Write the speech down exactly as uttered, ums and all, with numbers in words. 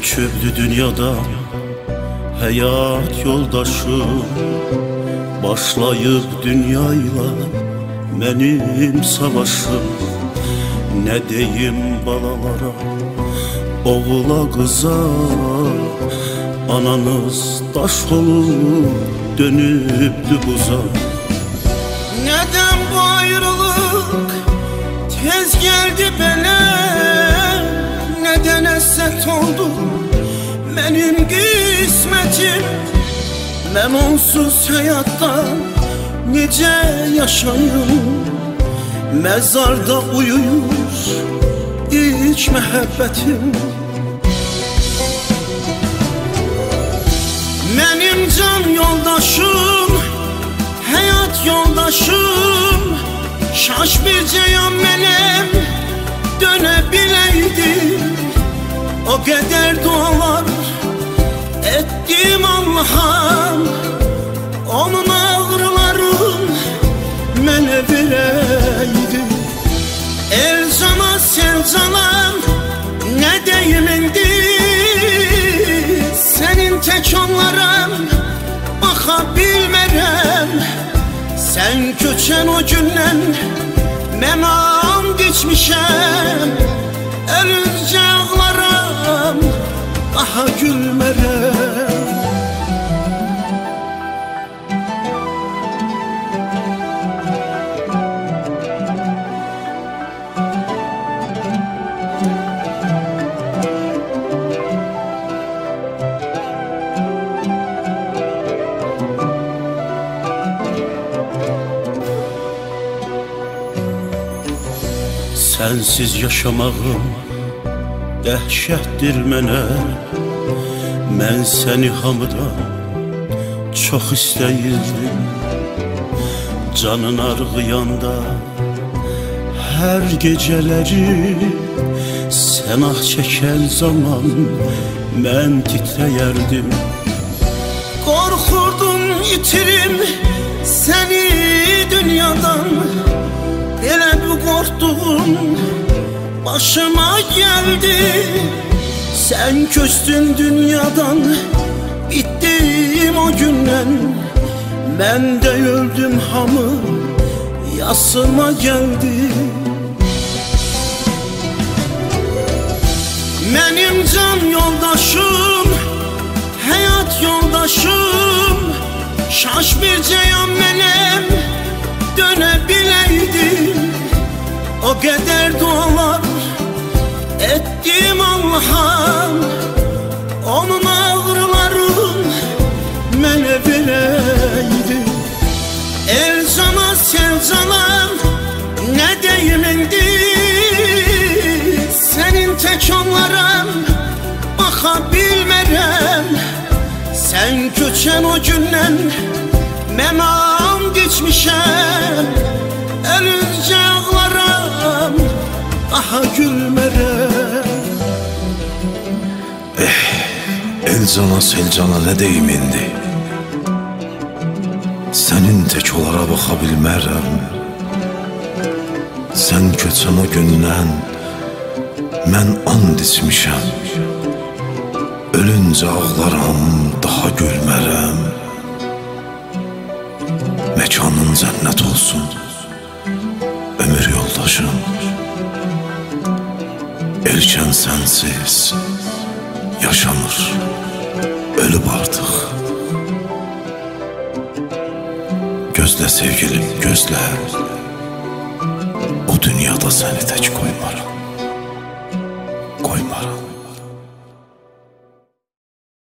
Göçübdü dünyadan hayat yoldaşım, başlayıp dünyayla benim savaşım. Ne deyim balalara, oğula kıza, ananız taş olup dönüptü buza. Neden bu ayrılık tez geldi bana? Neden esset oldu benim kısmetim? Ben onsuz hayatta nice yaşayım. Mezarda uyuyur iç muhabbetim. Benim can yoldaşım, hayat yoldaşım, şaş bir ceyan benim dönebileydi. O kadar dualar ettim Allah'ım, onun ağrılarım mene vereydi. El cana sen cana ne deyim indi, senin tek onlara baka bilmerem. Sen köçen o günden ben and içmişem, ölünce ağlarım daha gülmerem. Sensiz yaşamağım dəhşətdir mənə. Mən səni hamıdan çox istəyirdim. Canın arğıyanda hər gecələri, sən ah çəkən zaman mən titrəyərdim. Qorxurdum itirim səni dünyadan, elə bu qorxduğum başıma geldi. Sen köçtün dünyadan, bittim o günden. Ben de öldüm hamı yasıma geldi. Benim can yoldaşım, hayat yoldaşım, şaş bir ceyan benim dönebileydi. O kadar dualar ettim Allah'ım, onun ağrılarım mene vereydi. El cana sen cana ne deyim indi, senin tek onlara baka bilmerem. Sen köçen o günden ben and içmişem, ölünce ağlarım daha gülmerem. Eh, el cana sel cana ne deyim indi, senin tek olara baka bilmərəm. Sen köçən o gündən mən and içmişəm, ölünce ağlaram daha gülmərəm. Mekanın cennet olsun ömür yoldaşım, erken sensiz yaşanır, ölüp artık. Gözle sevgilim, gözle, o dünyada seni tek koymaram, koymaram.